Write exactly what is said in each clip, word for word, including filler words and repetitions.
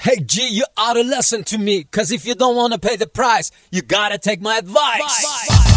Hey G, you ought to listen to me, cause if you don't wanna pay the price, you gotta take my advice. Bye, bye.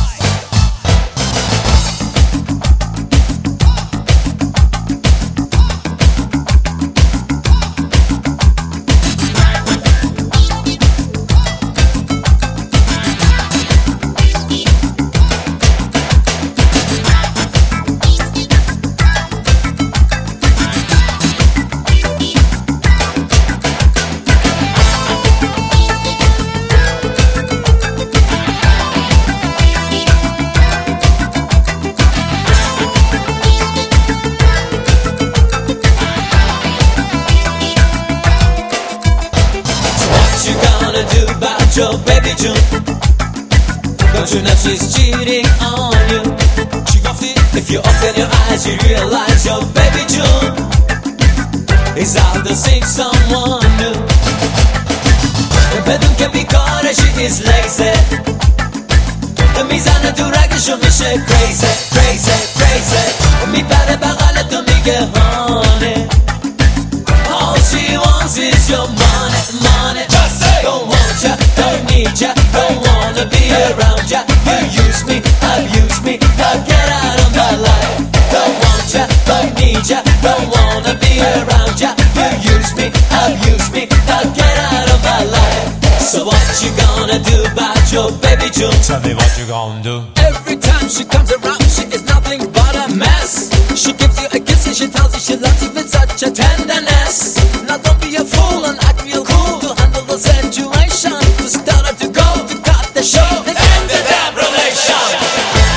Do about your baby June? Don't you know she's cheating on you? She off it. If you open your eyes, you realize your baby June is out to seek someone new. The bedroom can be caught and she is lazy. The mizan natural que show me she crazy, crazy, crazy. Mi pare bagale to me get honey. All she wants is your money, money. Just say, don't want ya, don't need ya, don't wanna be around ya. You use me, abuse me, now get out of my life. Don't want ya, don't need ya, don't wanna be around ya. You use me, abuse me, now get out of my life. So what you gonna do about your baby June? Tell me what you gonna do. Every time she comes around, she is nothing but a mess. She gives you a kiss and she tells you she loves you with such a tenderness. Now don't be a fool and act real cool to handle the situation. To start her to go, to cut the show, to end the damn relation.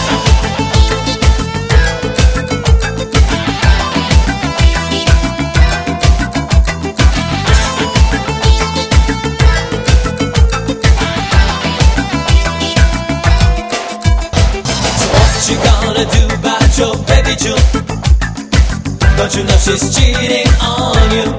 You gonna do about your baby June? Don't you know she's cheating on you?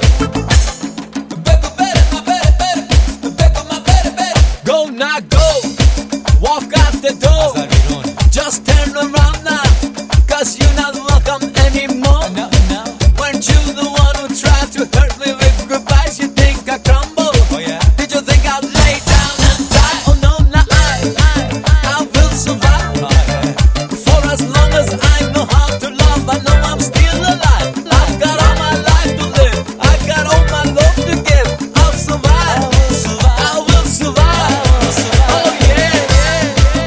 Go now, go, walk out the door. Just turn around now, cause you're not welcome anymore. No, no. Weren't you the one who tried to hurt me with goodbyes? You think I crumble? Oh yeah. Did you think I'd lay down and die? Oh no, not I, I, I will survive. Oh, yeah. For as long as I know how to love, I know I'm still alive. I've got all my life to live, I've got all my love to give. I'll survive, I will survive. I will survive. I will survive. Oh yeah, yeah.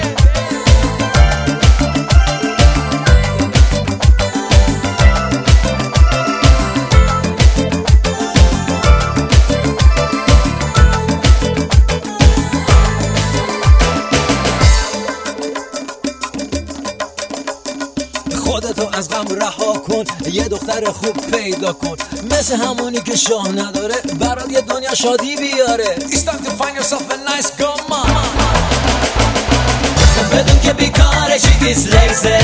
خودتو از غم رها کن، یه دختر خوب پیدا کن، مثل همونی که شاه نداره، برات یه دنیا شادی بیاره. It's time to find yourself a nice girl, man. بدون که بیکاره she is lazy.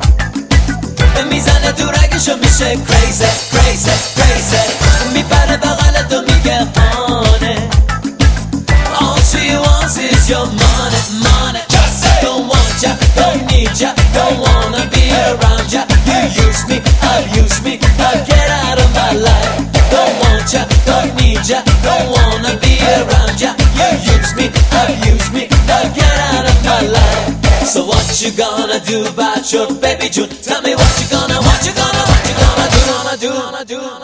میزنه تو رگشو میشه crazy, crazy, crazy. میپره بغل تو میگه honey. All she wants is your money, money. Just say, don't want ya, don't need ya, don't wanna be around ya. You use me, abuse me, now get out of my life. Don't want ya, don't need ya, don't wanna be around ya. You use me, abuse me, now get out of my life. So what you gonna do about your baby June? Tell me what you gonna, what you gonna, what you gonna do, gonna do, gonna do.